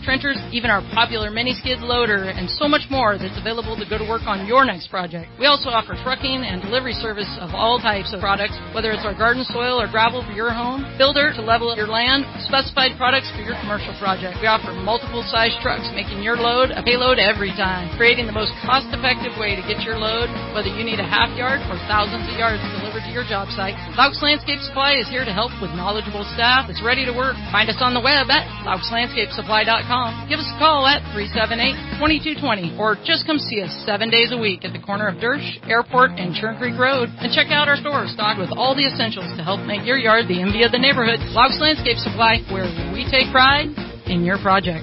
trenchers, even our popular mini skid loader, and so much more that's available to go to work on your next project. We also offer trucking and delivery service of all types of products, whether it's our garden soil or gravel for your home, builder to level your land, specified products for your commercial project. We offer multiple size trucks, making your load a payload every time, creating the most cost-effective way to get your load, whether you need a half yard or thousands of yards delivered to your job site. Laux Landscape Supply is here to help with knowledgeable staff that's ready to work. Find us on the web at lauxlandscapesupply.com. Give us a call at 378-2220 or just come see us 7 days a week at the corner of Dersch, Airport, and Churn Creek Road. And check out our store stocked with all the essentials to help make your yard the envy of the neighborhood. Laux Landscape Supply, where we take pride in your project.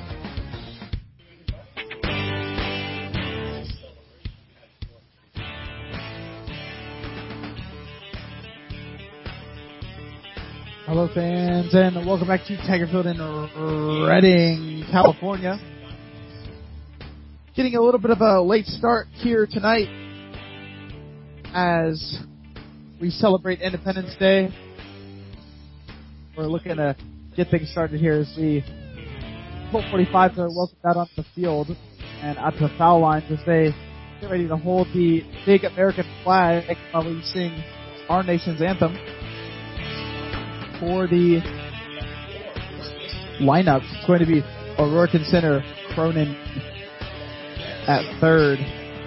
Hello, fans, and welcome back to Tiger Field in Redding, California. Getting a little bit of a late start here tonight as we celebrate Independence Day. We're looking to get things started here as we Colt 45 to welcome that onto the field and out to the foul lines as they get ready to hold the big American flag while we sing our nation's anthem. For the lineup, it's going to be O'Rourke in center, Cronin at third,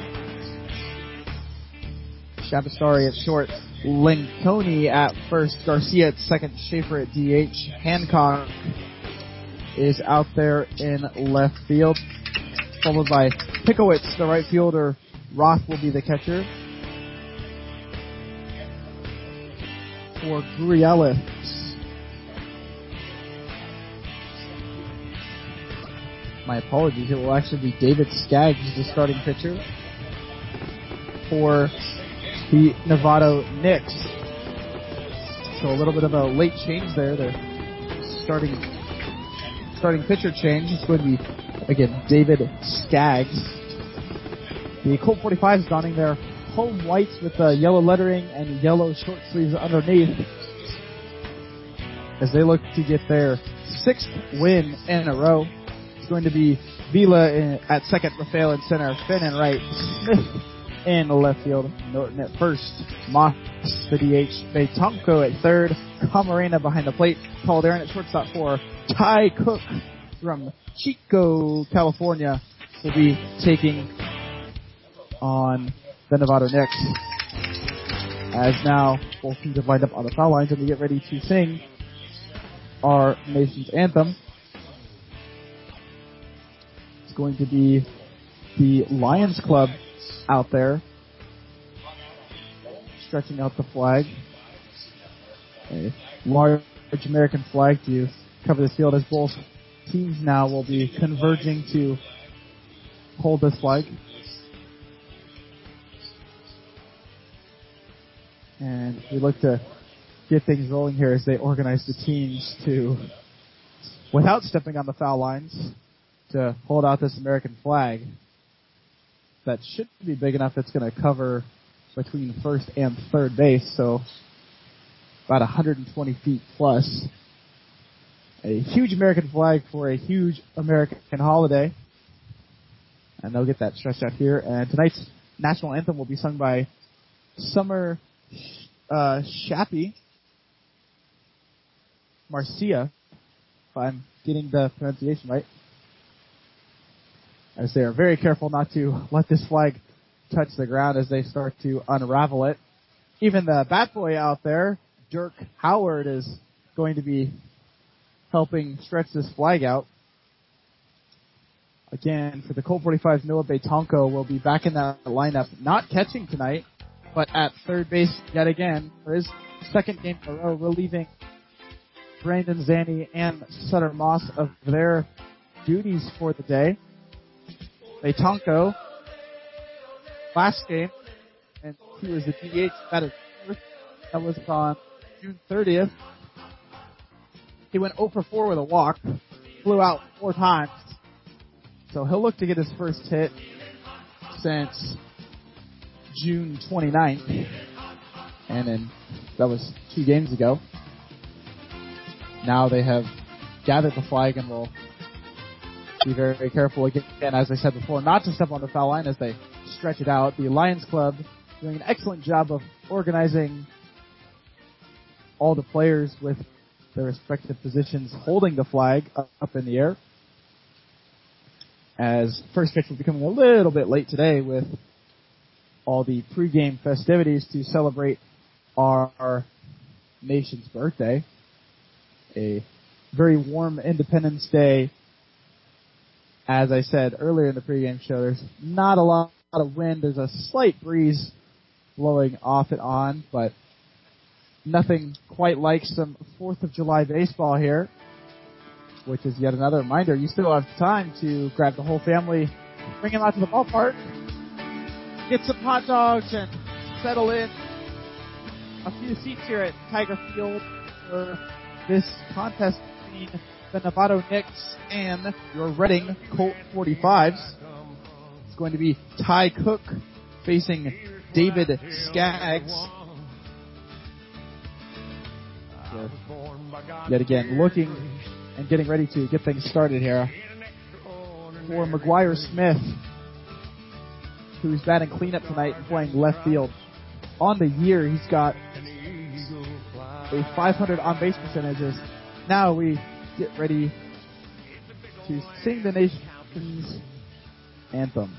Shabastari at short, Linconi at first, Garcia at second, Schaefer at DH, Hancock is out there in left field, followed by Pickowitz, the right fielder. Roth will be the catcher. For Gurrielis, my apologies, it will actually be David Skaggs, the starting pitcher for the Novato Knicks. So a little bit of a late change there. The starting pitcher change is going to be, again, David Skaggs. The Colt 45s donning their home whites with yellow lettering and yellow short sleeves underneath as they look to get their 6th win in a row. It's going to be Vila at second, Rafael in center, Finn in right, Smith in left field, Norton at first, Moss the DH, Betanco at third, Camarena behind the plate, Paul Darren at shortstop for Ty Cook from Chico, California, will be taking on the Novato Knicks. As now both teams have lined up on the foul lines and we get ready to sing our nation's anthem. It's going to be the Lions Club out there stretching out the flag. A large American flag to cover this field as both teams now will be converging to hold this flag. And we look to get things rolling here as they organize the teams to, without stepping on the foul lines, to hold out this American flag that should be big enough it's going to cover between first and third base, so about 120 feet plus. A huge American flag for a huge American holiday. And they'll get that stretched out here. And tonight's national anthem will be sung by Summer Shappy Marcia, if I'm getting the pronunciation right, as they are very careful not to let this flag touch the ground as they start to unravel it. Even the bat boy out there, Dirk Howard, is going to be helping stretch this flag out. Again, for the Colt 45s, Noah Betanco will be back in that lineup, not catching tonight, but at third base yet again for his second game in a row, relieving Brandon Zanny and Sutter Moss of their duties for the day. Betanco, last game, and he was the DH batter. That was on June 30th. He went 0 for 4 with a walk, flew out 4 times. So he'll look to get his first hit since June 29th. And then that was 2 games ago. Now they have gathered the flag and will be very, very careful again, as I said before, not to step on the foul line as they stretch it out. The Lions Club doing an excellent job of organizing all the players with their respective positions, holding the flag up in the air. As first pitch will be coming a little bit late today with all the pregame festivities to celebrate our nation's birthday. A very warm Independence Day. As I said earlier in the pregame show, there's not a lot of wind. There's a slight breeze blowing off and on, but nothing quite like some 4th of July baseball here, which is yet another reminder. You still have time to grab the whole family, bring them out to the ballpark, get some hot dogs, and settle in a few seats here at Tiger Field for this contest between the Novato Knicks and your Reading Colt 45s. It's going to be Ty Cook facing David Skaggs. So, yet again, looking and getting ready to get things started here for McGuire Smith, who's batting cleanup tonight and playing left field. On the year, he's got a 500 on-base percentages. Now we get ready to sing the nation's anthem.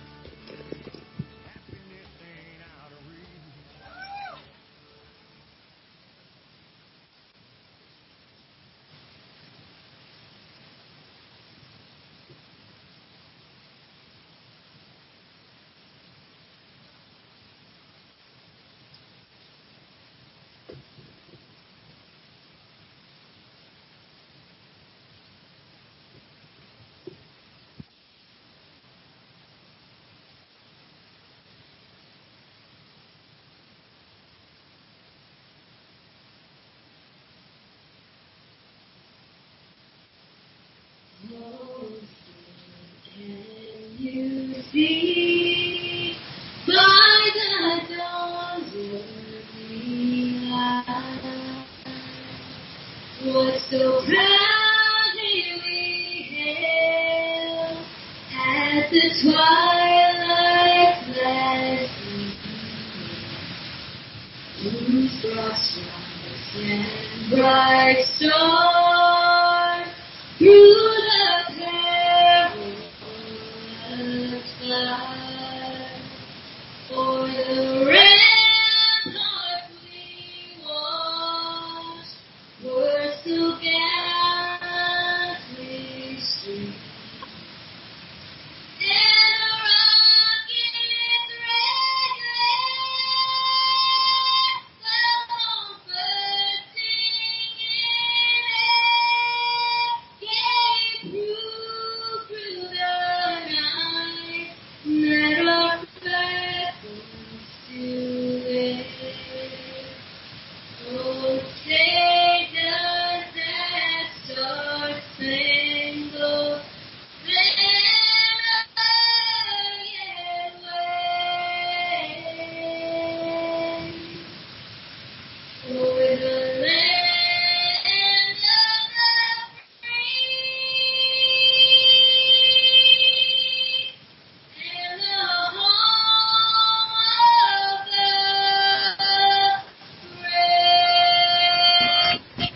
See by the dawn's early light, what so proudly we hailed at the twilight's last gleam, whose broad stars and bright stars through the perilous flight, o'er the rampart we watched, were so gallantly streaked, and a rocket's red glare fell comforting in air, gave proof through the night that our flag was still there. Oh, take us that star-spangled banner yet wave o'er the land of the free and the home of the brave.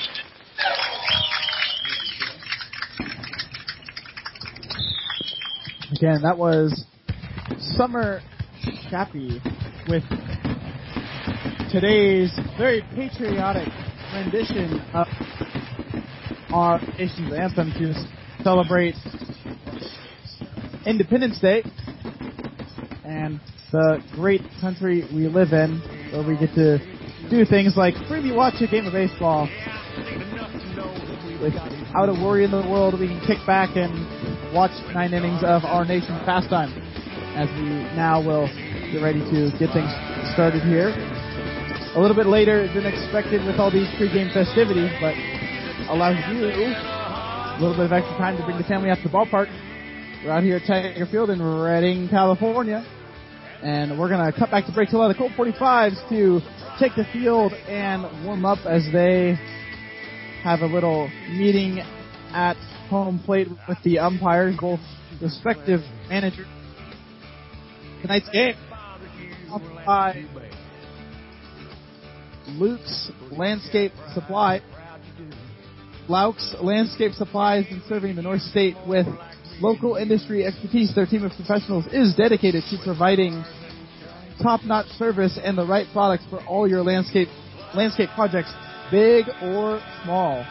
Again, that was Summer Chappie with today's very patriotic rendition of our nation's anthem to celebrate Independence Day and the great country we live in, where we get to do things like freely watch a game of baseball without a worry in the world. We can kick back and watch 9 innings of our nation's pastime, as we now will get ready to get things started here. A little bit later than expected with all these pregame festivities, but allows you a little bit of extra time to bring the family out to the ballpark. We're out here at Tiger Field in Redding, California, and we're going to cut back to break to allow the Colt 45s to take the field and warm up as they have a little meeting at home plate with the umpires, both respective managers. Tonight's game sponsored by Luke's Landscape Supply. Luke's Landscape Supply has been serving the North State with local industry expertise. Their team of professionals is dedicated to providing top-notch service and the right products for all your landscape projects, big or small.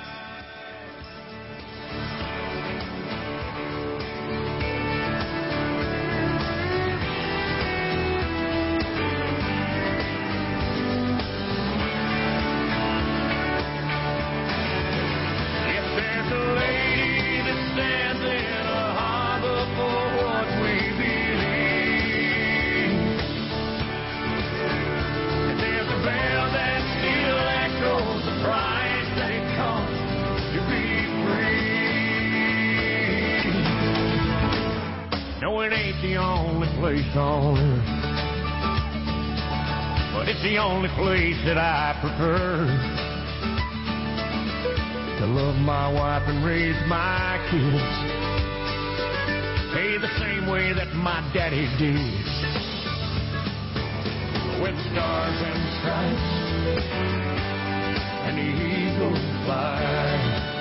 But it's the only place that I prefer to love my wife and raise my kids, pay the same way that my daddy did, with stars and stripes and the eagle fly.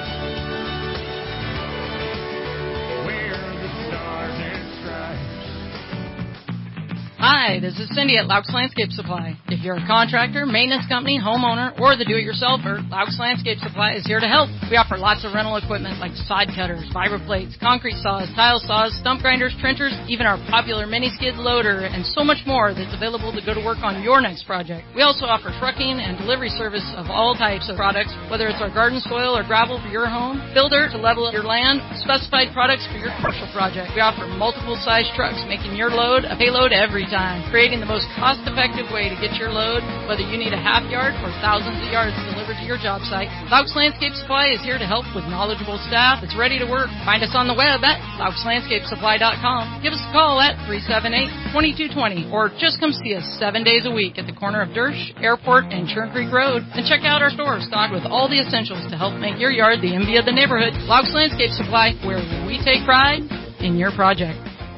Hi, this is Cindy at Laux Landscape Supply. If you're a contractor, maintenance company, homeowner, or the do-it-yourselfer, Laux Landscape Supply is here to help. We offer lots of rental equipment like side cutters, vibroplates, concrete saws, tile saws, stump grinders, trenchers, even our popular mini skid loader, and so much more that's available to go to work on your next project. We also offer trucking and delivery service of all types of products, whether it's our garden soil or gravel for your home, builder to level your land, specified products for your commercial project. We offer multiple size trucks, making your load a payload every time, creating the most cost-effective way to get your load, whether you need a half yard or thousands of yards delivered to your job site. Laux Landscape Supply is here to help with knowledgeable staff that's ready to work. Find us on the web at LauxLandscapeSupply.com. Give us a call at 378-2220 or just come see us 7 days a week at the corner of Dersch, Airport, and Churn Creek Road. And check out our store stocked with all the essentials to help make your yard the envy of the neighborhood. Laux Landscape Supply, where we take pride in your project.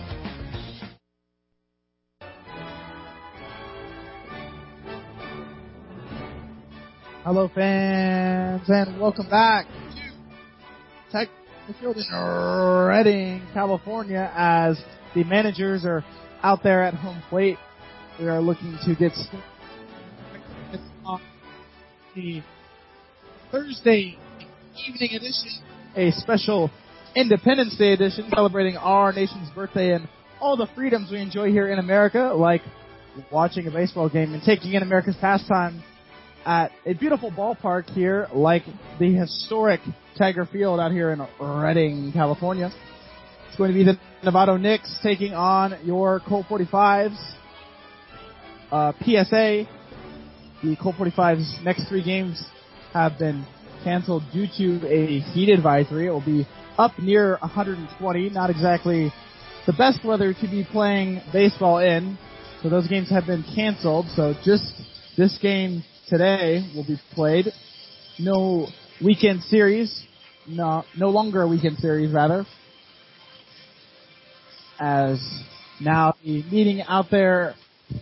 Hello, fans, and welcome back to Tech Field in Redding, California, as the managers are out there at home plate. We are looking to get started on the Thursday evening edition, a special Independence Day edition celebrating our nation's birthday and all the freedoms we enjoy here in America, like watching a baseball game and taking in America's pastime at a beautiful ballpark here, like the historic Tiger Field out here in Redding, California. It's going to be the Novato Knicks taking on your Colt 45s. PSA, the Colt 45s' next 3 games have been canceled due to a heat advisory. It will be up near 120, not exactly the best weather to be playing baseball in. So those games have been canceled. So just this game today will be played. No weekend series. No longer a weekend series, rather. As now the meeting out there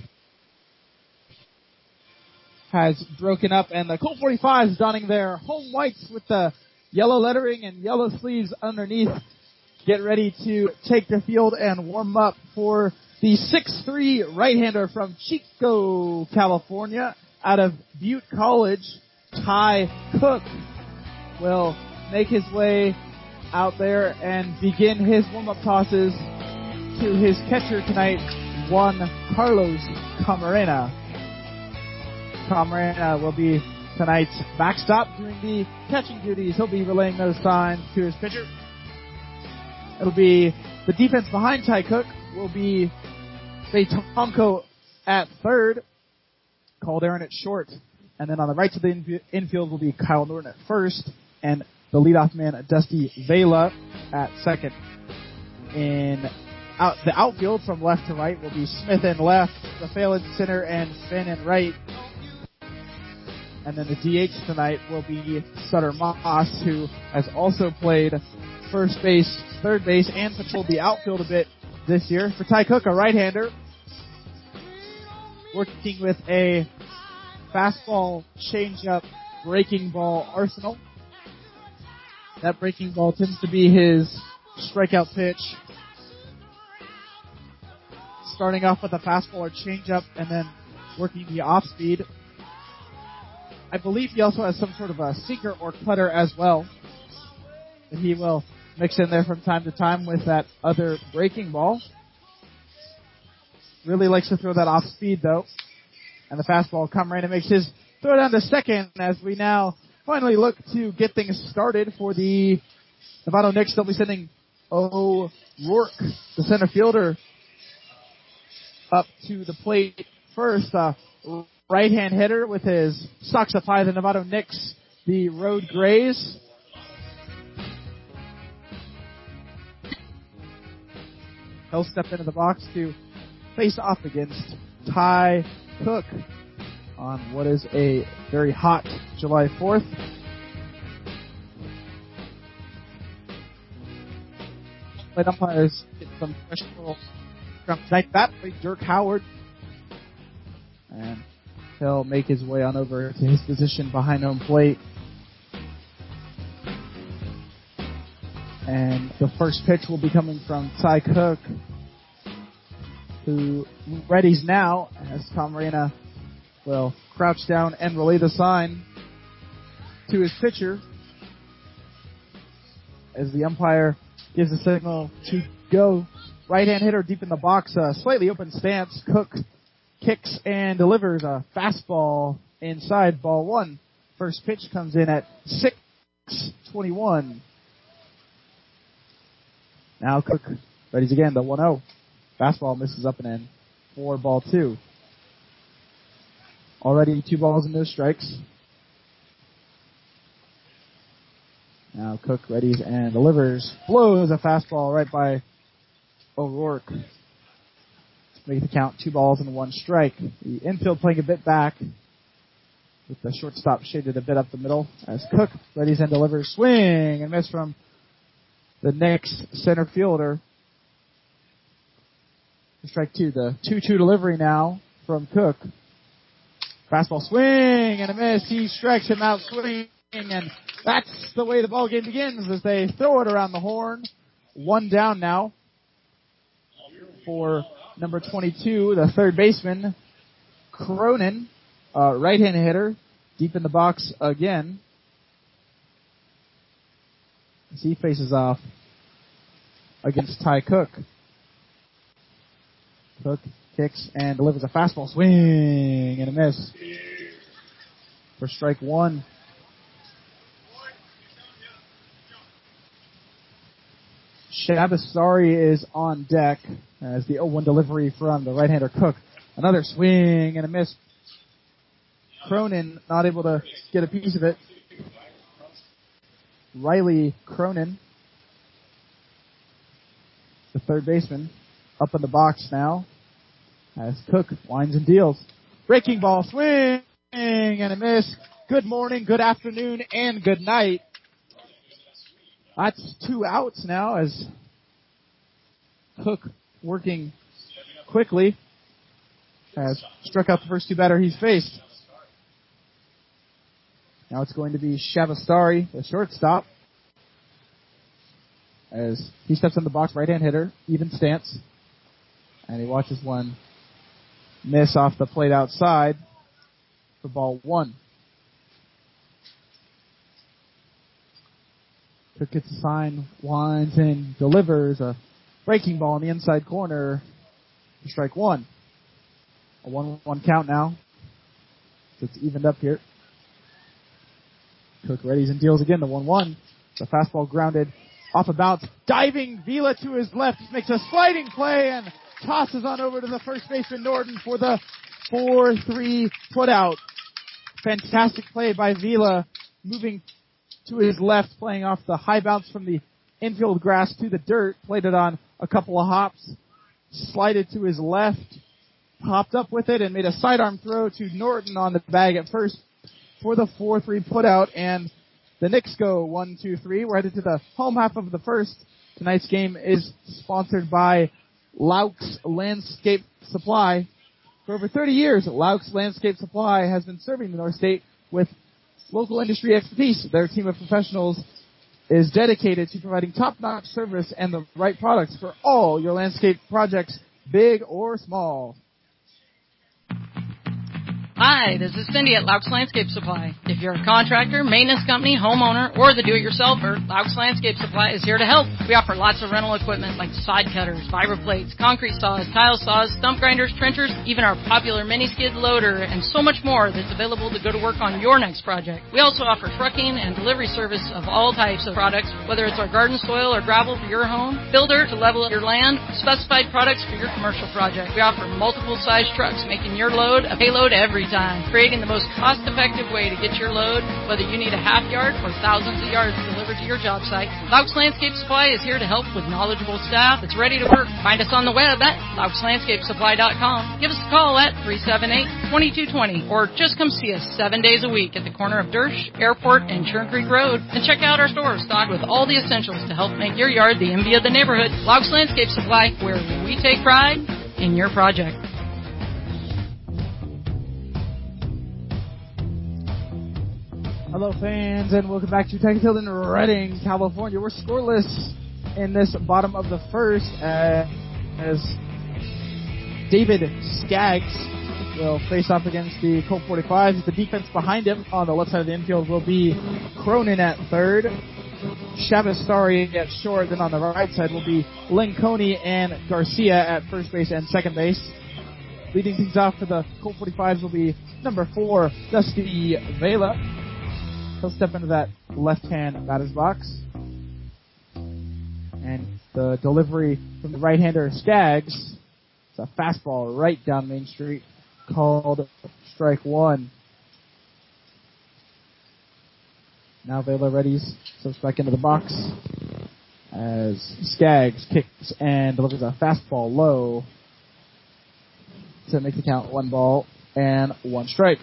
has broken up, and the Colt 45s donning their home whites with the yellow lettering and yellow sleeves underneath get ready to take the field and warm up for the 6'3" right-hander from Chico, California. Out of Butte College, Ty Cook will make his way out there and begin his warm-up tosses to his catcher tonight, Juan Carlos Camarena. Camarena will be tonight's backstop doing the catching duties. He'll be relaying those signs to his pitcher. It'll be the defense behind Ty Cook will be Betonko at third, Calderon at short, and then on the right to the infield will be Kyle Norton at first, and the leadoff man Dusty Vela at second. In the outfield from left to right will be Smith in left, Rafael in center, and Finn in right. And then the DH tonight will be Sutter Moss, who has also played first base, third base, and patrolled the outfield a bit this year. For Ty Cook, a right-hander, working with a fastball, changeup, breaking ball arsenal. That breaking ball tends to be his strikeout pitch. Starting off with a fastball or changeup and then working the off speed. I believe he also has some sort of a sinker or cutter as well that he will mix in there from time to time with that other breaking ball. Really likes to throw that off speed though. And the fastball come right and makes his throw down to second as we now finally look to get things started for the Novato Knicks. They'll be sending O'Rourke, the center fielder, up to the plate first. Right-hand hitter with his socks up high. The Novato Knicks, the Road Grays. He'll step into the box to face off against Ty Cook on what is a very hot July 4th. Plate umpires get some special from tonight. That play Dirk Howard. And he'll make his way on over to his position behind home plate. And the first pitch will be coming from Ty Cook, who readies now as Tom Reyna will crouch down and relay the sign to his pitcher as the umpire gives a signal to go. Right-hand hitter deep in the box, slightly open stance. Cook kicks and delivers a fastball inside, ball one. First pitch comes in at 6:21. Now Cook readies again, the 1-0. Fastball misses up and in for ball two. Already 2 balls and no strikes. Now Cook readies and delivers. Blows a fastball right by O'Rourke. Make the count 2 balls and 1 strike. The infield playing a bit back with the shortstop shaded a bit up the middle as Cook readies and delivers. Swing and miss from the Knicks center fielder. Strike 2. The 2-2 delivery now from Cook. Fastball swing and a miss. He strikes him out swinging, and that's the way the ball game begins as they throw it around the horn. 1 down now for number 22, the third baseman, Cronin, right-hand hitter, deep in the box again. As he faces off against Ty Cook. Cook kicks and delivers a fastball swing and a miss for strike 1. Shabasari is on deck as the 0-1 delivery from the right-hander Cook. Another swing and a miss. Cronin not able to get a piece of it. Riley Cronin, the third baseman, up in the box now as Cook winds and deals. Breaking ball, swing and a miss. Good morning, good afternoon, and good night. That's 2 outs now as Cook working quickly has struck out the first 2 batters he's faced. Now it's going to be Shavastari, the shortstop, as he steps in the box, right-hand hitter, even stance, and he watches one miss off the plate outside for ball 1. Cook gets a sign, winds and delivers a breaking ball in the inside corner for strike 1. A 1-1 count now. So it's evened up here. Cook readies and deals again, the 1-1. The fastball grounded off a bounce. Diving Vila to his left, makes a sliding play and tosses on over to the first baseman Norton for the 4-3 putout. Fantastic play by Vila, moving to his left, playing off the high bounce from the infield grass to the dirt, played it on a couple of hops, slided to his left, popped up with it, and made a sidearm throw to Norton on the bag at first for the 4-3 putout, and The Knicks go 1-2-3. We're headed to the home half of the first. Tonight's game is sponsored by Laux Landscape Supply. For over 30 years, Laux Landscape Supply has been serving the North State with local industry expertise. Their team of professionals is dedicated to providing top-notch service and the right products for all your landscape projects, big or small. Hi, this is Cindy at Laux Landscape Supply. If you're a contractor, maintenance company, homeowner, or the do-it-yourselfer, Laux Landscape Supply is here to help. We offer lots of rental equipment like side cutters, vibra plates, concrete saws, tile saws, stump grinders, trenchers, even our popular mini skid loader, and so much more that's available to go to work on your next project. We also offer trucking and delivery service of all types of products, whether it's our garden soil or gravel for your home, builder to level your land, specified products for your commercial project. We offer multiple size trucks, making your load a payload every time, creating the most cost-effective way to get your load, whether you need a half yard or thousands of yards delivered to your job site. Laux Landscape Supply is here to help with knowledgeable staff that's ready to work. Find us on the web at lauxlandscapesupply.com. Give us a call at 378-2220 or just come see us 7 days a week at the corner of Dersch, Airport, and Churn Creek Road. And check out our store stocked with all the essentials to help make your yard the envy of the neighborhood. Laux Landscape Supply, where we take pride in your project. Hello, fans, and welcome back to Texas in Redding, California. We're scoreless in this bottom of the first as David Skaggs will face off against the Colt 45s. The defense behind him on the left side of the infield will be Cronin at third, Shavastari at short. Then on the right side will be Linconi and Garcia at first base and second base. Leading things off for the Colt 45s will be number 4, Dusty Vela. He'll step into that left-hand batter's box. And the delivery from the right-hander Skaggs. It's a fastball right down Main Street called strike one. Now Vela readies, steps back into the box as Skaggs kicks and delivers a fastball low to make the count 1 ball and 1 strike.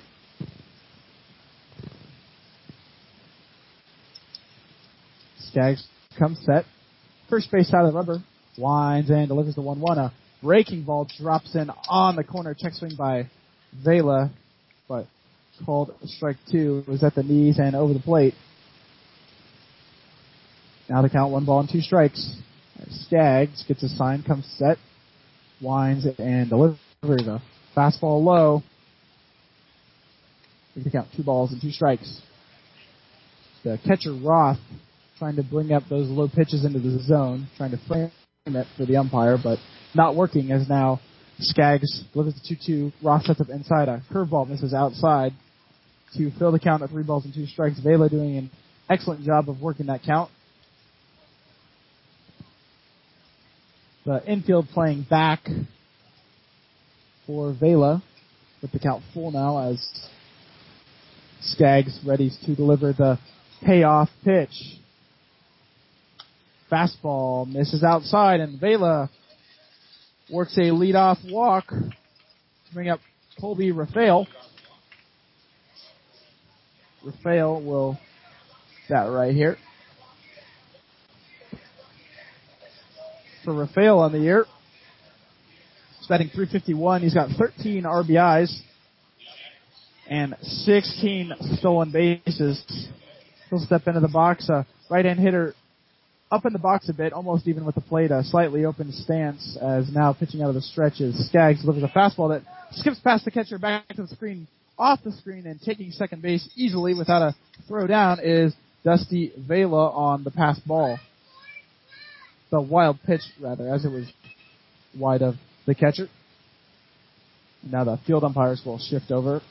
Skaggs comes set. First base side of the rubber. Winds and delivers the 1-1. A breaking ball drops in on the corner. Check swing by Vela, but called strike 2. It was at the knees and over the plate. Now the count 1 ball and 2 strikes. Skaggs gets a sign, comes set. Winds and delivers a fastball low. We can count 2 balls and 2 strikes. The catcher Roth trying to bring up those low pitches into the zone, trying to frame it for the umpire, but not working as now Skaggs delivers the 2-2. Roth sets up inside. A curveball misses outside to fill the count at 3 balls and 2 strikes. Vela doing an excellent job of working that count. The infield playing back for Vela with the count full now as Skaggs readies to deliver the payoff pitch. Fastball misses outside, and Vela works a leadoff walk to bring up Colby Rafael. Rafael will that right here. For Rafael on the year, he's batting .351. He's got 13 RBIs and 16 stolen bases. He'll step into the box. Right-hand hitter up in the box a bit, almost even with the plate, a slightly open stance as now pitching out of the stretch is Skaggs delivers a fastball that skips past the catcher back to the screen, off the screen, and taking second base easily without a throw down is Dusty Vela on the pass ball. The wild pitch, rather, as it was wide of the catcher. Now the field umpires will shift over.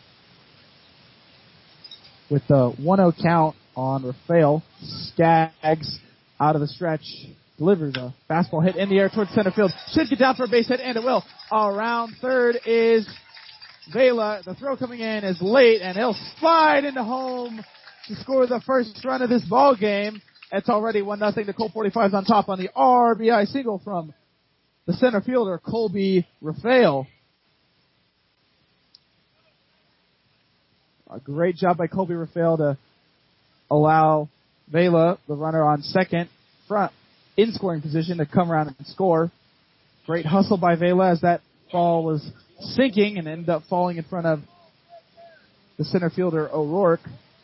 With the 1-0 count on Rafael, Skaggs out of the stretch, delivers a fastball hit in the air towards center field. Should get down for a base hit, and it will. Around third is Vela. The throw coming in is late, and he'll slide into home to score the first run of this ball game. It's already 1-0. The Colt 45's on top on the RBI single from the center fielder, Colby Rafael. A great job by Colby Rafael to allow Vela, the runner on second, front, in scoring position to come around and score. Great hustle by Vela as that ball was sinking and ended up falling in front of the center fielder O'Rourke.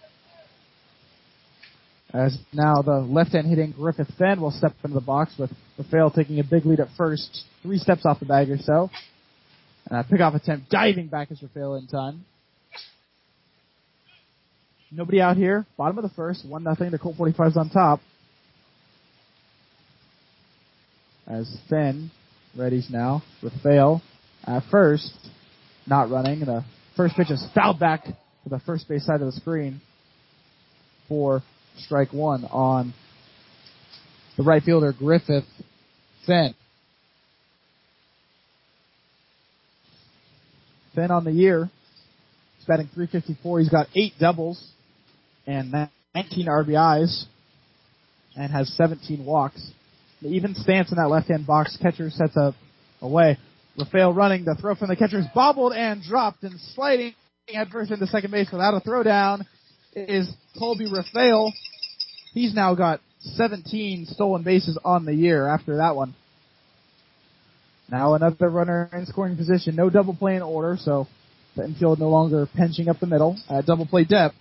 As now the left-hand hitting Griffith Fenn will step into the box with Rafael taking a big lead at first, 3 steps off the bag or so. And a pickoff attempt diving back as Rafael in time. Nobody out here. Bottom of the first, 1-0. The Colt 45's on top. As Fenn readies now. Rafael at first, not running. The first pitch is fouled back to the first base side of the screen for strike one on the right fielder Griffith Fenn. Fenn on the year. He's batting .354. He's got 8 doubles and 19 RBIs and has 17 walks. The even stance in that left-hand box. Catcher sets up away. Rafael running. The throw from the catcher is bobbled and dropped, and sliding at first into second base without a throw down is Colby Rafael. He's now got 17 stolen bases on the year after that one. Now another runner in scoring position. No double play in order, so the infield no longer pinching up the middle at double play depth.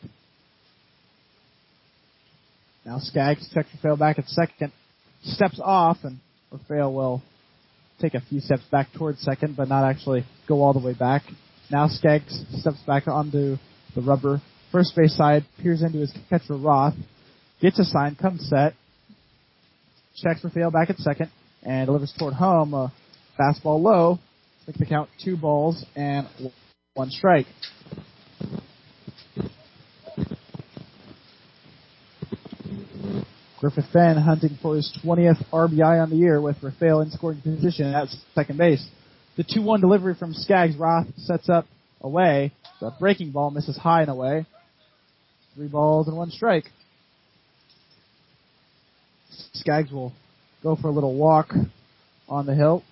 Now Skaggs checks Rafael back at second. Steps off, and Rafael will take a few steps back towards second, but not actually go all the way back. Now Skaggs steps back onto the rubber first base side, peers into his catcher Roth, gets a sign, comes set, checks Rafael back at second, and delivers toward home. A fastball low, make the count 2 balls and 1 strike. Griffith Fenn hunting for his 20th RBI on the year with Rafael in scoring position at second base. The 2-1 delivery from Skaggs. Roth sets up away. The breaking ball misses high and away. 3 balls and 1 strike. Skaggs will go for a little walk on the hill.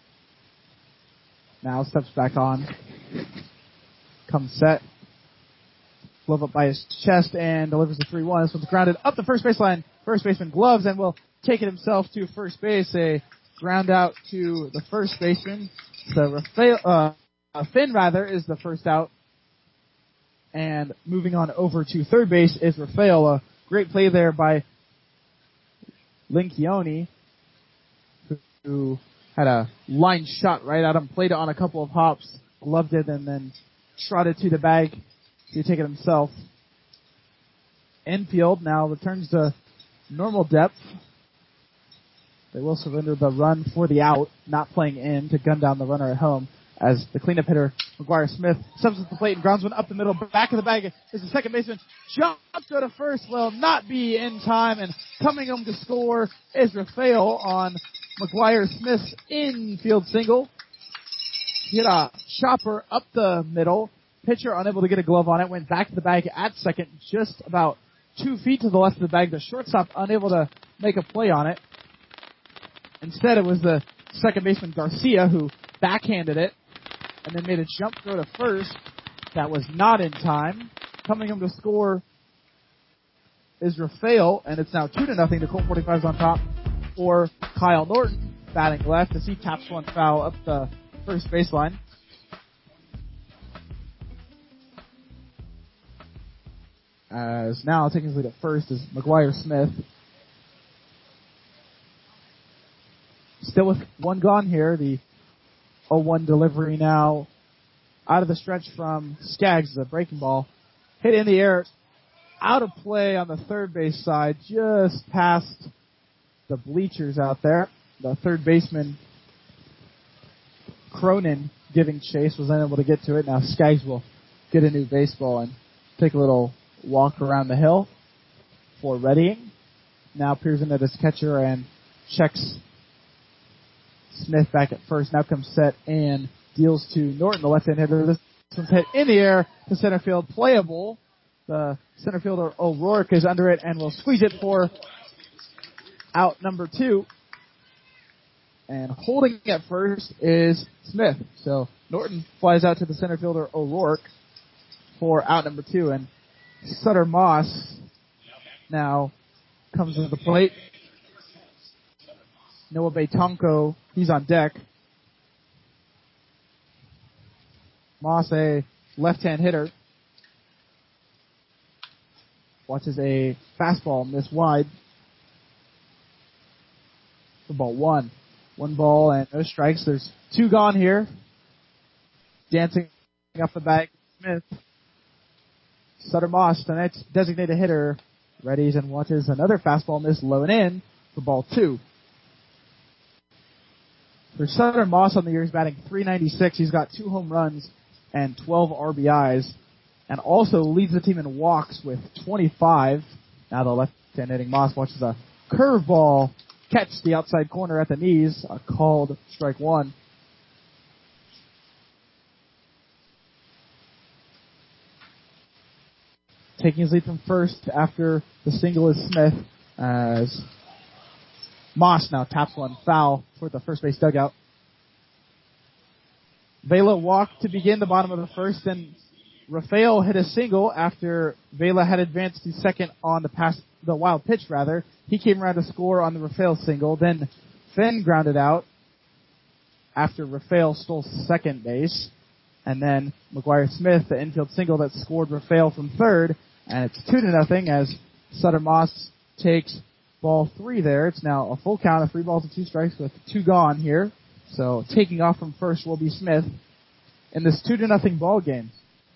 Now steps back on. Comes set. Glove up by his chest and delivers the 3-1. This one's grounded up the first baseline. First baseman gloves and will take it himself to first base. A ground out to the first baseman. So Fenn is the first out. And moving on over to third base is Rafael. A great play there by Lincolni, who had a line shot right at him, played it on a couple of hops, gloved it, and then trotted to the bag to take it himself. Infield now returns to normal depth. They will surrender the run for the out, not playing in to gun down the runner at home, as the cleanup hitter, McGuire Smith, steps at the plate and grounds one up the middle. Back of the bag is the second baseman. Jumps go to first, will not be in time, and coming home to score is Rafael on McGuire Smith's infield single. He hit a chopper up the middle. Pitcher unable to get a glove on it, went back to the bag at second, just about 2 feet to the left of the bag. The shortstop unable to make a play on it. Instead, it was the second baseman Garcia who backhanded it and then made a jump throw to first. That was not in time. Coming home to score is Rafael, and it's now 2-0. The Colt 45's on top for Kyle Norton, batting left as he taps one foul up the first baseline. As now taking his lead at first is McGuire Smith. Still with 1 gone here. The 0-1 delivery now out of the stretch from Skaggs. The breaking ball hit in the air, out of play on the third base side, just past the bleachers out there. The third baseman Cronin giving chase was unable to get to it. Now Skaggs will get a new baseball and take a little walk around the hill for readying. Now peers in at his catcher and checks Smith back at first. Now comes set and deals to Norton, the left-hand hitter. This one's hit in the air to center field, playable. The center fielder O'Rourke is under it and will squeeze it for out number 2. And holding at first is Smith. So Norton flies out to the center fielder O'Rourke for out number 2. And Sutter Moss now comes to the plate. Noah Betonko, he's on deck. Moss, a left-hand hitter. Watches a fastball miss wide. For ball one. 1 ball and no strikes. There's 2 gone here. Dancing off the bag, Smith. Sutter Moss, the next designated hitter, readies and watches another fastball miss low and in for ball 2. For Sutter Moss on the year, he's batting .396. He's got 2 home runs and 12 RBIs, and also leads the team in walks with 25. Now the left-hand hitting Moss watches a curveball catch the outside corner at the knees, a called strike 1. Taking his lead from first after the single is Smith, as Moss now taps one foul toward the first base dugout. Vela walked to begin the bottom of the first, and Rafael hit a single after Vela had advanced to second on the wild pitch rather. He came around to score on the Rafael single. Then Finn grounded out after Rafael stole second base. And then McGuire Smith, the infield single that scored Rafael from third. And it's 2-0 as Sutter Moss takes ball 3 there. It's now a full count of 3 balls and 2 strikes with 2 gone here. So taking off from first will be Smith in this 2-0 ball game.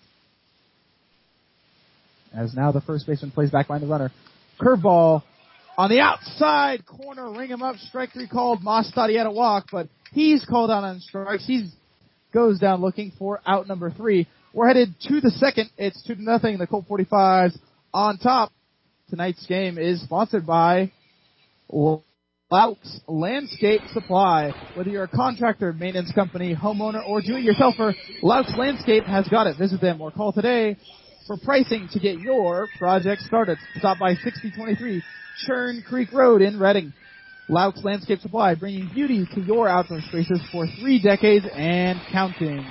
As now the first baseman plays back behind the runner. Curveball on the outside corner, ring him up, strike 3 called. Moss thought he had a walk, but he's called out on strikes. He goes down looking for out number 3. We're headed to the second. It's 2-0. The Colt 45s on top. Tonight's game is sponsored by Loucks Landscape Supply. Whether you're a contractor, maintenance company, homeowner, or do-it-yourselfer, Loucks Landscape has got it. Visit them or call today for pricing to get your project started. Stop by 6023 Churn Creek Road in Reading. Loucks Landscape Supply, bringing beauty to your outdoor spaces for 3 decades and counting.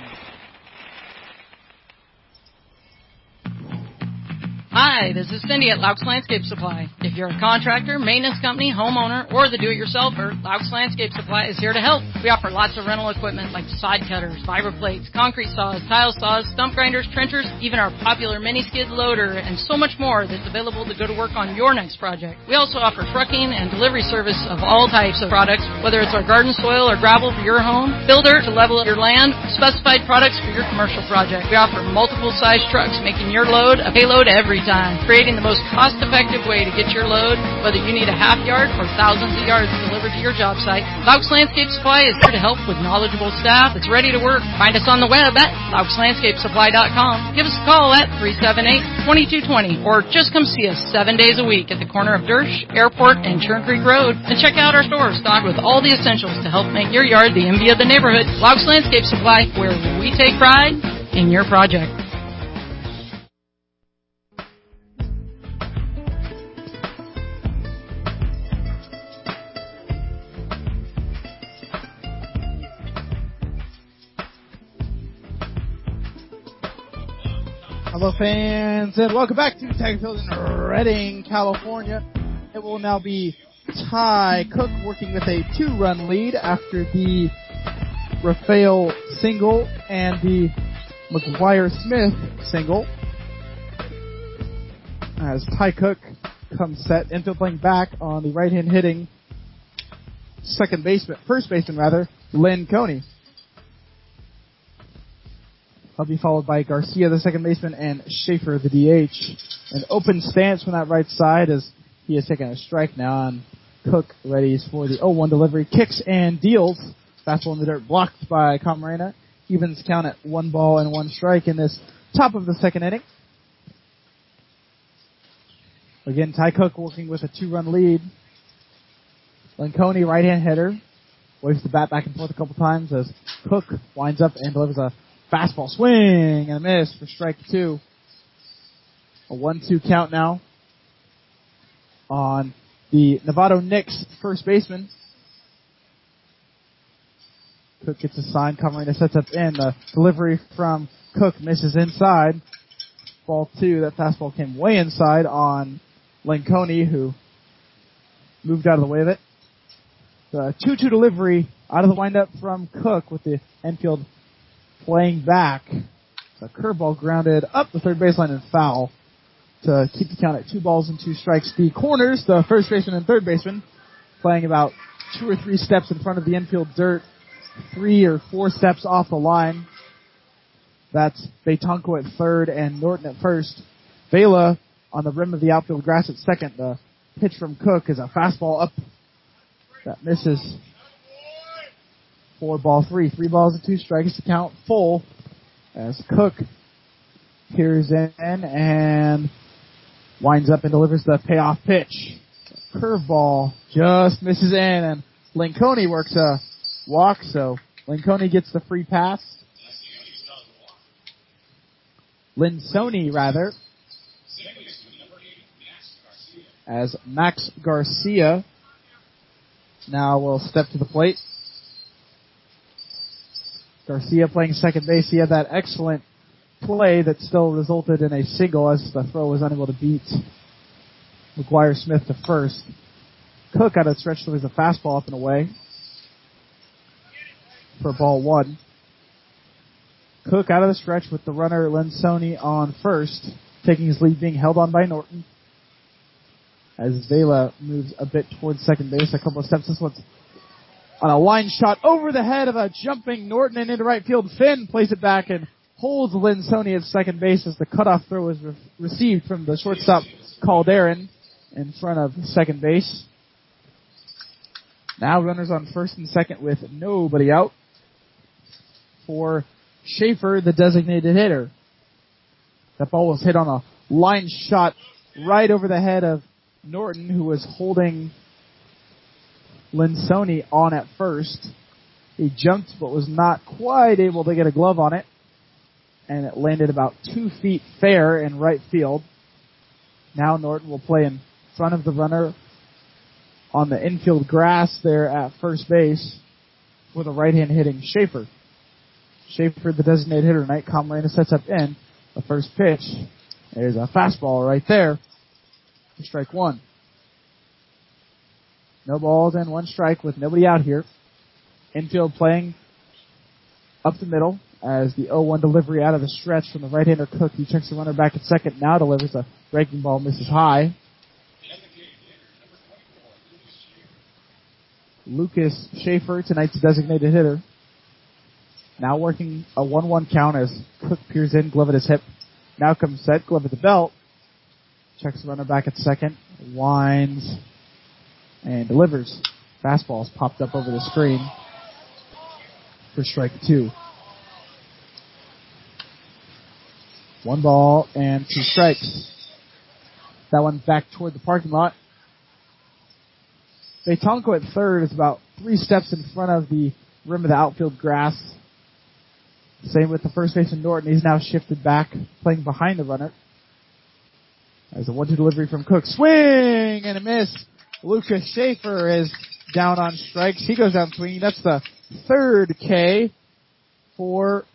Hi, this is Cindy at Loucks Landscape Supply. If you're a contractor, maintenance company, homeowner, or the do-it-yourselfer, Loucks Landscape Supply is here to help. We offer lots of rental equipment like side cutters, fiber plates, concrete saws, tile saws, stump grinders, trenchers, even our popular mini skid loader, and so much more that's available to go to work on your next project. We also offer trucking and delivery service of all types of products, whether it's our garden soil or gravel for your home, builder to level your land, specified products for your commercial project. We offer multiple size trucks, making your load a payload every time, creating the most cost-effective way to get your load, whether you need a half yard or thousands of yards delivered to your job site. Loucks Landscape Supply is here to help with knowledgeable staff that's ready to work. Find us on the web at louckslandscapesupply.com. Give us a call at 378-2220, or just come see us 7 days a week at the corner of Dersh, Airport, and Churn Creek Road. And check out our store stocked with all the essentials to help make your yard the envy of the neighborhood. Loucks Landscape Supply, where we take pride in your project. Hello fans, and welcome back to Tiger Field in Redding, California. It will now be Ty Cook working with a 2-run lead after the Rafael single and the McGuire Smith single. As Ty Cook comes set, infield playing back on the right-hand hitting first baseman, Lynn Coney. He'll be followed by Garcia, the second baseman, and Schaefer, the DH. An open stance from that right side as he has taken a strike now, and Cook readies for the 0-1 delivery. Kicks and deals. Fastball in the dirt blocked by Camarena. Evens count at 1 ball and 1 strike in this top of the second inning. Again, Ty Cook working with a 2-run lead. Lenconi, right-hand hitter, waves the bat back and forth a couple times as Cook winds up and delivers a fastball swing and a miss for strike 2. A 1-2 count now on the Novato Knicks first baseman. Cook gets a sign. Camarena sets up in. The delivery from Cook misses inside. Ball 2. That fastball came way inside on Lenconi, who moved out of the way of it. The 2-2 delivery out of the windup from Cook with the infield playing back. A curveball grounded up the third baseline and foul to keep the count at 2 balls and 2 strikes. The corners, the first baseman and third baseman, playing about 2 or 3 steps in front of the infield dirt, 3 or 4 steps off the line. That's Betanco at third and Norton at first. Vela on the rim of the outfield grass at second. The pitch from Cook is a fastball up that misses. 4-3. 3 balls and 2 strikes to count full as Cook peers in and winds up and delivers the payoff pitch. Curveball just misses in, and Linconi works a walk, so Linconi gets the free pass. Linsoni, rather. As Max Garcia now will step to the plate. Garcia playing second base. He had that excellent play that still resulted in a single as the throw was unable to beat McGuire Smith to first. Cook out of the stretch delivers a fastball up and away for ball 1. Cook out of the stretch with the runner Linsoni on first, taking his lead, being held on by Norton. As Vela moves a bit towards second base, a couple of steps. This one's on a line shot over the head of a jumping Norton and into right field. Finn plays it back and holds Linsoni at second base as the cutoff throw is received from the shortstop Calderon in front of second base. Now runners on first and second with nobody out for Schaefer, the designated hitter. That ball was hit on a line shot right over the head of Norton, who was holding Linsoni on at first. He jumped but was not quite able to get a glove on it, and it landed about 2 feet fair in right field. Now Norton will play in front of the runner on the infield grass there at first base for the right-hand hitting Schaefer. Schaefer, the designated hitter tonight. Camarena sets up in the first pitch. There's a fastball right there for strike 1. No balls and 1 strike with nobody out here. Infield playing up the middle as the 0-1 delivery out of the stretch from the right-hander Cook. He checks the runner back at second. Now delivers a breaking ball, misses high. Lucas Schaefer, tonight's designated hitter. Now working a 1-1 count as Cook peers in, glove at his hip. Now comes set, glove at the belt. Checks the runner back at second. Winds and delivers. Fastball's popped up over the screen for strike 2. 1 ball and 2 strikes. That one back toward the parking lot. Betanco at third is about 3 steps in front of the rim of the outfield grass. Same with the first baseman Norton. He's now shifted back, playing behind the runner. As a 1-2 delivery from Cook. Swing and a miss. Lucas Schaefer is down on strikes. He goes down swinging. That's the 3rd K for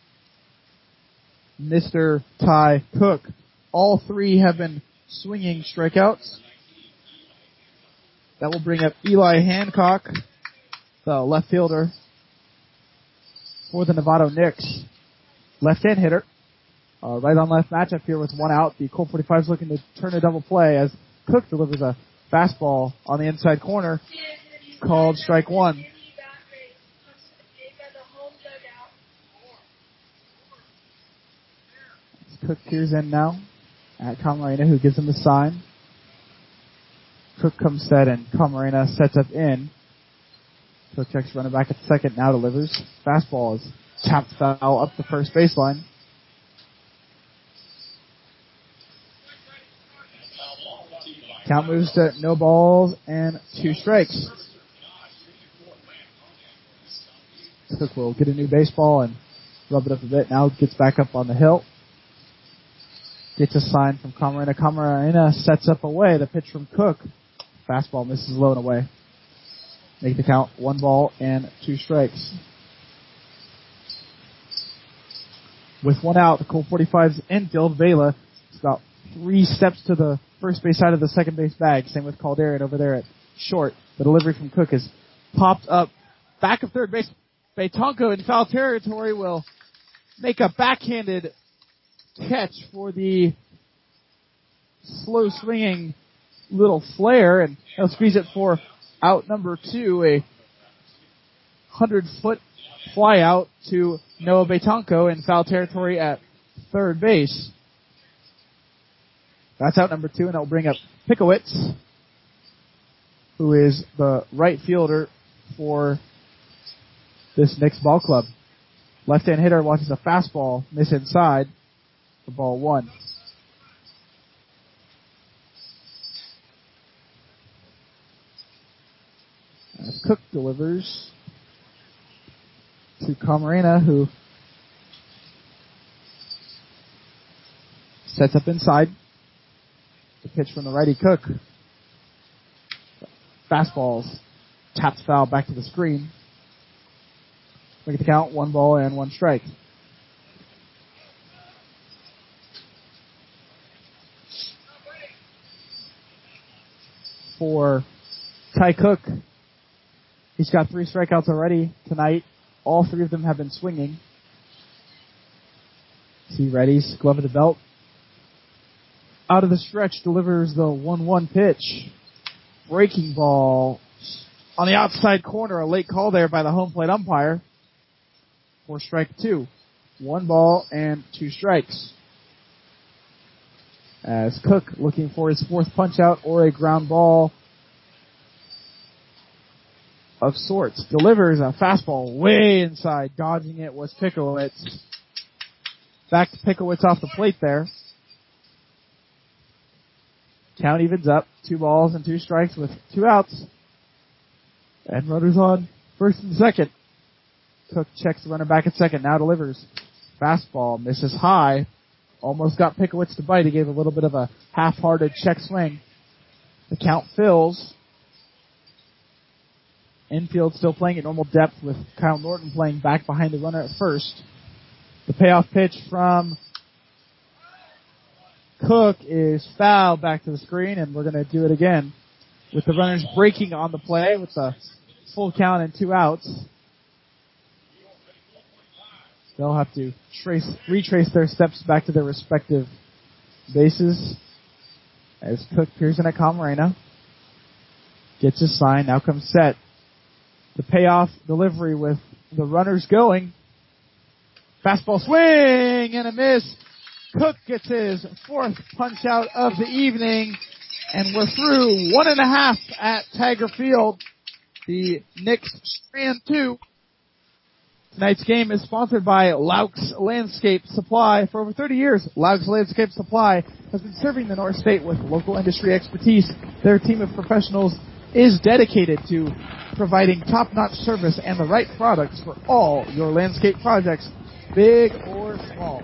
Mr. Ty Cook. All 3 have been swinging strikeouts. That will bring up Eli Hancock, the left fielder for the Novato Knicks. Left-hand hitter. Right on left matchup here with 1 out. The Colt 45 is looking to turn a double play as Cook delivers a fastball on the inside corner called strike 1. Cook peers in now at Camarena, who gives him the sign. Cook comes set and Camarena sets up in. Cook checks runner back at second, now delivers. Fastball is tapped foul up the first baseline. Count moves to no balls and 2 strikes. Cook will get a new baseball and rub it up a bit. Now gets back up on the hill. Gets a sign from Camarena. Camarena sets up away. The pitch from Cook. Fastball misses low and away. Make the count 1 ball and 2 strikes. With 1 out, the Colt 45's infield. Vela is about 3 steps to the first base side of the second base bag. Same with Calderon over there at short. The delivery from Cook is popped up back of third base. Betanco in foul territory will make a backhanded catch for the slow swinging little flare, and he'll squeeze it for out number 2, a 100-foot fly out to Noah Betanco in foul territory at third base. That's out number 2, and that'll bring up Pickowitz, who is the right fielder for this Knicks ball club. Left-hand hitter watches a fastball miss inside for ball 1. As Cook delivers to Camarena, who sets up inside. The pitch from the righty Cook. Fastballs tapped foul back to the screen. Look at the count, 1 ball and 1 strike. For Ty Cook, he's got 3 strikeouts already tonight. All 3 of them have been swinging. See Reddy's glove of the belt. Out of the stretch, delivers the 1-1 pitch. Breaking ball on the outside corner. A late call there by the home plate umpire. For strike 2. 1 ball and 2 strikes. As Cook looking for his 4th punch out or a ground ball of sorts. Delivers a fastball way inside. Dodging it was Pickowitz. Back to Pickowitz off the plate there. Count evens up. 2 balls and 2 strikes with 2 outs. And runners on first and second. Cook checks the runner back at second. Now delivers. Fastball misses high. Almost got Pickowitz to bite. He gave a little bit of a half-hearted check swing. The count fills. Infield still playing at normal depth with Kyle Norton playing back behind the runner at first. The payoff pitch from Cook is foul back to the screen, and we're going to do it again with the runners breaking on the play with a full count and 2 outs. They'll have to retrace their steps back to their respective bases as Cook peers in at Camarena. Gets his sign, now comes set. The payoff delivery with the runners going. Fastball swing and a miss. Cook gets his 4th punch out of the evening, and we're through 1.5 at Tiger Field. The Knicks strand 2. Tonight's game is sponsored by Laux Landscape Supply. For over 30 years, Laux Landscape Supply has been serving the North State with local industry expertise. Their team of professionals is dedicated to providing top-notch service and the right products for all your landscape projects, big or small.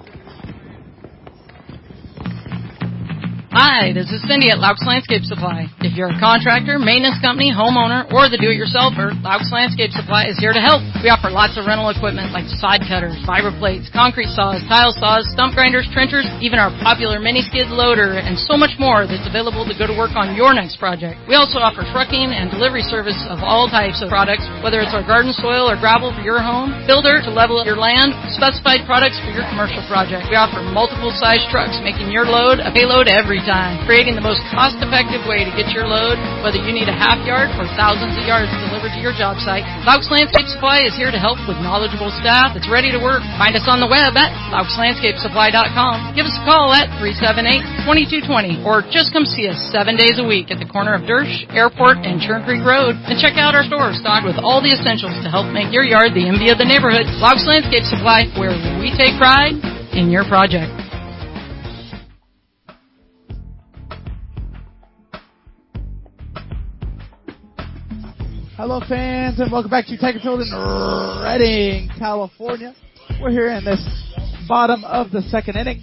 Hi, this is Cindy at Laux Landscape Supply. If you're a contractor, maintenance company, homeowner, or the do-it-yourselfer, Laux Landscape Supply is here to help. We offer lots of rental equipment like side cutters, fiber plates, concrete saws, tile saws, stump grinders, trenchers, even our popular mini skid loader, and so much more that's available to go to work on your next project. We also offer trucking and delivery service of all types of products, whether it's our garden soil or gravel for your home, builder to level your land, specified products for your commercial project. We offer multiple size trucks, making your load a payload every time, creating the most cost-effective way to get your load, whether you need a half yard or thousands of yards delivered to your job site. Laux Landscape Supply is here to help with knowledgeable staff that's ready to work. Find us on the web at LauxLandscapeSupply.com. Give us a call at 378-2220, or just come see us 7 days a week at the corner of Dersch, Airport, and Churn Creek Road, and check out our store stocked with all the essentials to help make your yard the envy of the neighborhood. Laux Landscape Supply, where we take pride in your project. Hello fans, and welcome back to Tiger Field in Redding, California. We're here in this bottom of the second inning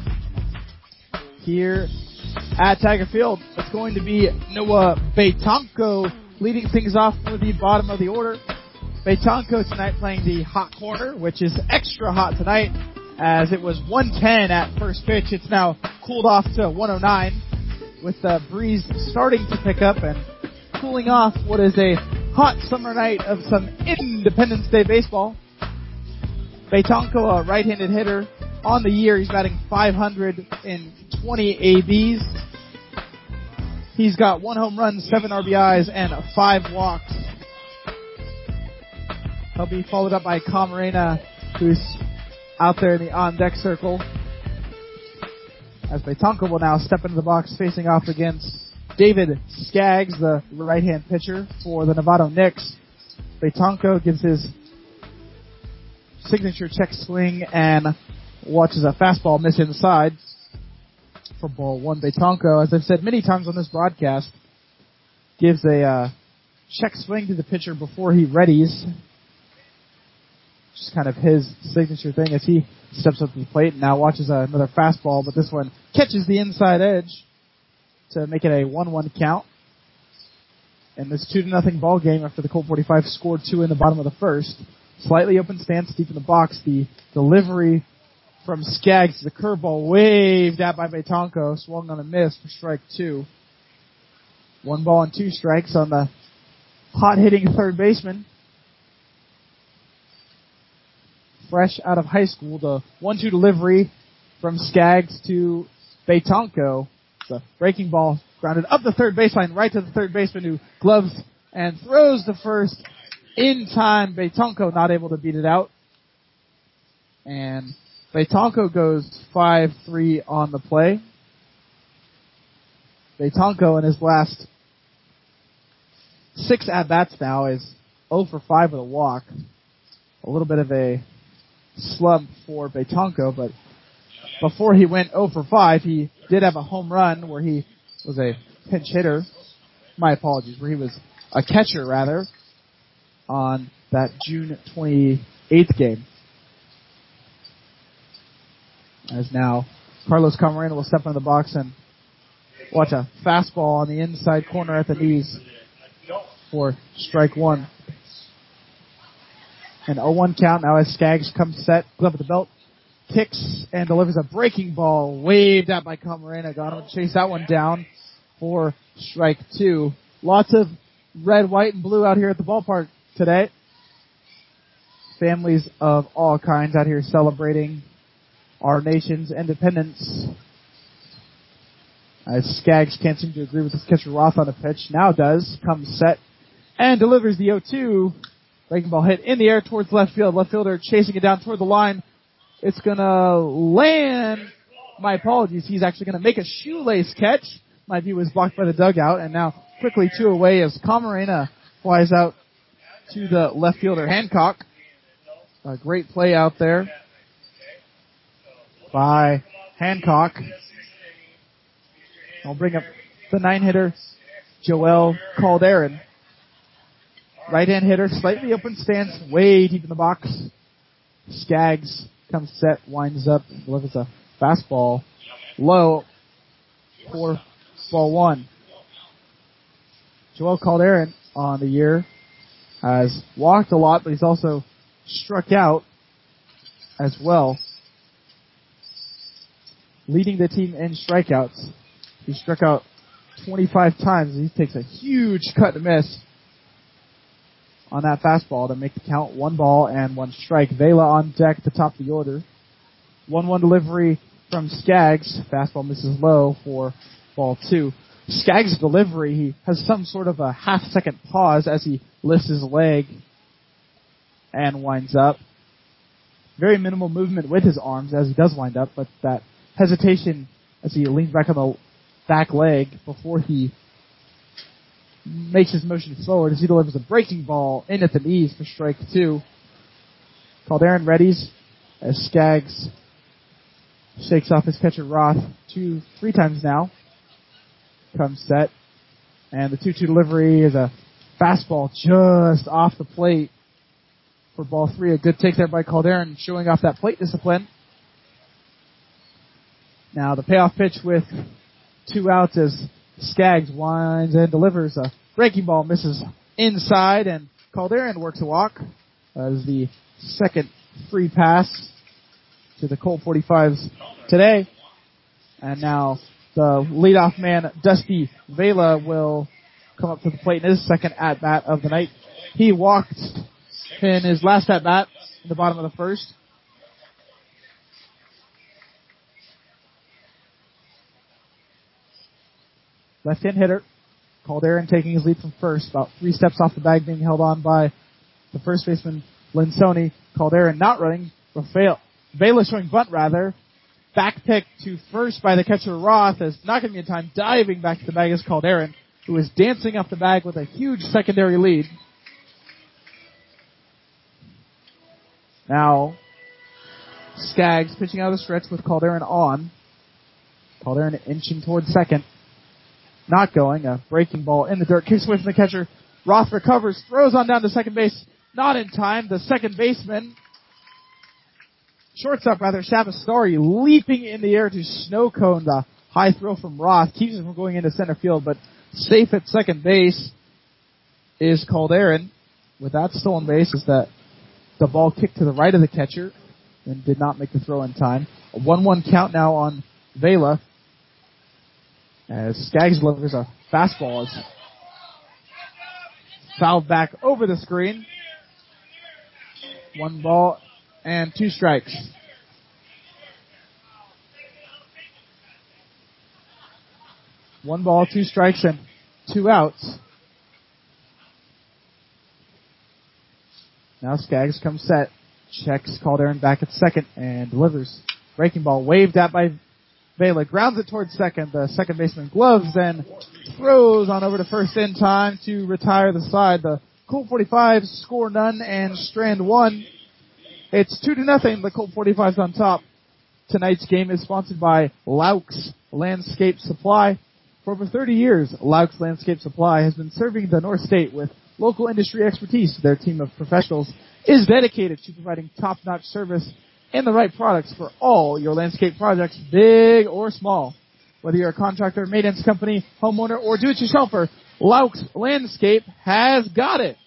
here at Tiger Field. It's going to be Noah Betanco leading things off for the bottom of the order. Betanco tonight playing the hot corner, which is extra hot tonight, as it was 110 at first pitch. It's now cooled off to 109 with the breeze starting to pick up, and cooling off what is a hot summer night of some Independence Day baseball. Betanco, a right-handed hitter. On the year, he's batting .520 ABs. He's got 1 home run, 7 RBIs, and 5 walks. He'll be followed up by Camarena, who's out there in the on-deck circle. As Betanco will now step into the box facing off against David Skaggs, the right-hand pitcher for the Novato Knicks. Betanco gives his signature check swing and watches a fastball miss inside for ball 1. Betanco, as I've said many times on this broadcast, gives a check swing to the pitcher before he readies. Just kind of his signature thing as he steps up to the plate and now watches another fastball, but this one catches the inside edge to make it a 1-1 count. And this 2-0 ball game after the Colt 45 scored 2 in the bottom of the first. Slightly open stance deep in the box. The delivery from Skaggs, the curveball waved at by Betanco, swung on a miss for strike 2. 1 ball and 2 strikes on the hot-hitting third baseman. Fresh out of high school, the 1-2 delivery from Skaggs to Betanco. The breaking ball grounded up the third baseline, right to the third baseman who gloves and throws the first in time. Betanco not able to beat it out. And Betanco goes 5-3 on the play. Betanco in his last 6 at-bats now is 0 for 5 with a walk. A little bit of a slump for Betanco, but before he went 0 for 5, he did have a home run where he was a pinch hitter. My apologies, where he was a catcher, rather, on that June 28th game. As now Carlos Camarena will step into the box and watch a fastball on the inside corner at the knees for strike 1. An 0-1 count now as Skaggs comes set, glove at the belt, kicks and delivers a breaking ball waved at by Camarena. Got him to chase that one down for strike 2. Lots of red, white, and blue out here at the ballpark today. Families of all kinds out here celebrating our nation's independence. As Skaggs can't seem to agree with his catcher Roth on the pitch. Now does. Comes set and delivers the 0-2. Breaking ball hit in the air towards left field. Left fielder chasing it down toward the line. It's gonna land. My apologies. He's actually gonna make a shoelace catch. My view was blocked by the dugout. And now quickly 2 away as Camarena flies out to the left fielder Hancock. A great play out there by Hancock. I'll bring up the 9-hitter, Joel Calderon. Right-hand hitter, slightly open stance, way deep in the box. Skaggs comes set, winds up, delivers a fastball low for ball 1. Joel Calderon on the year has walked a lot, but he's also struck out as well, leading the team in strikeouts. He struck out 25 times. He takes a huge cut and miss on that fastball to make the count 1 ball and 1 strike. Vela on deck at the top of the order. 1-1 delivery from Skaggs. Fastball misses low for ball 2. Skaggs' delivery, he has some sort of a half-second pause as he lifts his leg and winds up. Very minimal movement with his arms as he does wind up, but that hesitation as he leans back on the back leg before he makes his motion forward as he delivers a breaking ball in at the knees for strike 2. Calderon readies as Skaggs shakes off his catcher Roth 2-3 times now. Comes set. And the 2-2 delivery is a fastball just off the plate for ball 3. A good take there by Calderon, showing off that plate discipline. Now the payoff pitch with 2 outs as Skaggs winds and delivers a breaking ball, misses inside, and Calderon works a walk as the second free pass to the Colt 45s today. And now the leadoff man, Dusty Vela, will come up to the plate in his second at-bat of the night. He walked in his last at-bat in the bottom of the first. Left-hand hitter. Calderon taking his lead from first, about 3 steps off the bag, being held on by the first baseman, Linsoni. Calderon not running. Vela showing bunt, rather. Back pick to first by the catcher, Roth, is not going to be in time. Diving back to the bag is Calderon, who is dancing up the bag with a huge secondary lead. Now, Skaggs pitching out of the stretch with Calderon on. Calderon inching towards second. Not going. A breaking ball in the dirt. Kicks away from the catcher. Roth recovers. Throws on down to second base. Not in time. The second baseman, shortstop rather, Shavastari, leaping in the air to snow cone the high throw from Roth. Keeps it from going into center field, but safe at second base is Calderon. With that stolen base is that the ball kicked to the right of the catcher and did not make the throw in time. A 1-1 count now on Vela, as Skaggs delivers a fastball. Is fouled back over the screen. 1 ball and 2 strikes. One ball, 2 strikes, and 2 outs. Now Skaggs comes set. Checks Calderon back at second and delivers. Breaking ball waved at by Vela. Grounds it towards second. The second baseman gloves, then throws on over to first in time to retire the side. The Colt 45s score none and strand 1. It's 2-0. The Colt 45s on top. Tonight's game is sponsored by Laux Landscape Supply. For over 30 years, Laux Landscape Supply has been serving the North State with local industry expertise. Their team of professionals is dedicated to providing top-notch service and the right products for all your landscape projects, big or small. Whether you're a contractor, maintenance company, homeowner, or do-it-yourselfer, Laux Landscape has got it.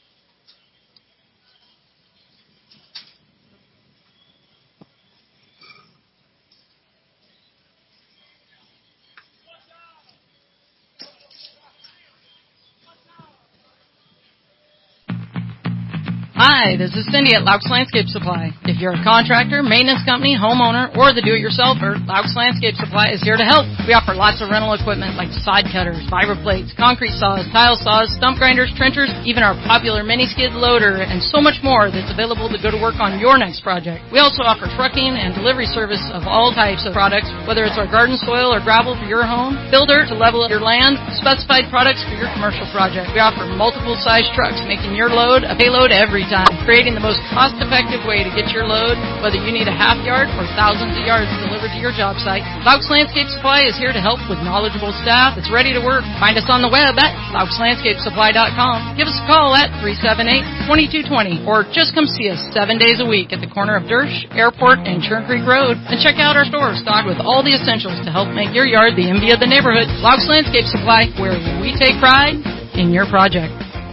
Hi, this is Cindy at Laux Landscape Supply. If you're a contractor, maintenance company, homeowner, or the do-it-yourselfer, Laux Landscape Supply is here to help. We offer lots of rental equipment like side cutters, vibra plates, concrete saws, tile saws, stump grinders, trenchers, even our popular mini skid loader, and so much more that's available to go to work on your next project. We also offer trucking and delivery service of all types of products, whether it's our garden soil or gravel for your home, fill dirt to level your land, specified products for your commercial project. We offer multiple size trucks, making your load a payload every time, creating the most cost-effective way to get your load, whether you need a half yard or thousands of yards delivered to your job site. Laux Landscape Supply is here to help with knowledgeable staff that's ready to work. Find us on the web at LauxLandscapeSupply.com. Give us a call at 378-2220, or just come see us 7 days a week at the corner of Dersch, Airport, and Churn Creek Road, and check out our store stocked with all the essentials to help make your yard the envy of the neighborhood. Laux Landscape Supply, where we take pride in your project.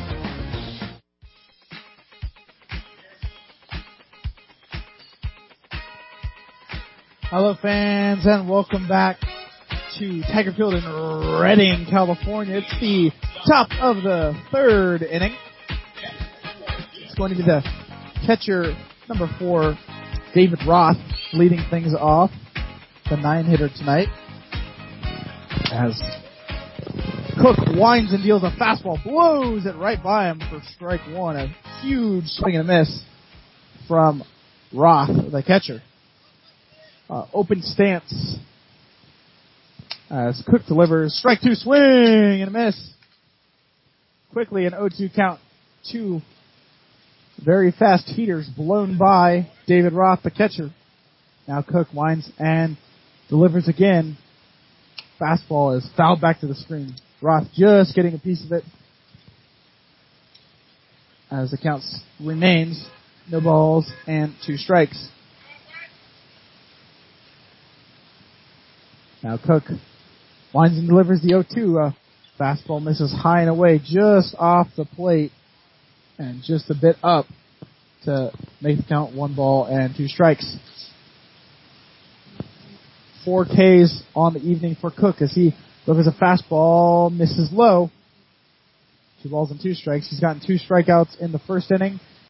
Hello, fans, and welcome back to Tiger Field in Redding, California. It's the top of the third inning. It's going to be the catcher, number 4, David Roth, leading things off, the 9-hitter tonight, as Cook winds and deals a fastball, blows it right by him for strike 1. A huge swing and a miss from Roth, the catcher. Open stance as Cook delivers. Strike 2, swing and a miss. Quickly an 0-2 count. 2 very fast heaters blown by David Roth, the catcher. Now Cook winds and delivers again. Fastball is fouled back to the screen. Roth just getting a piece of it as the count remains. No balls and 2 strikes. Now Cook winds and delivers the 0-2. Fastball misses high and away, just off the plate, and just a bit up to make the count 1 ball and 2 strikes. 4 Ks on the evening for Cook as he delivers a fastball, misses low, 2 balls and 2 strikes. He's gotten 2 strikeouts in the first inning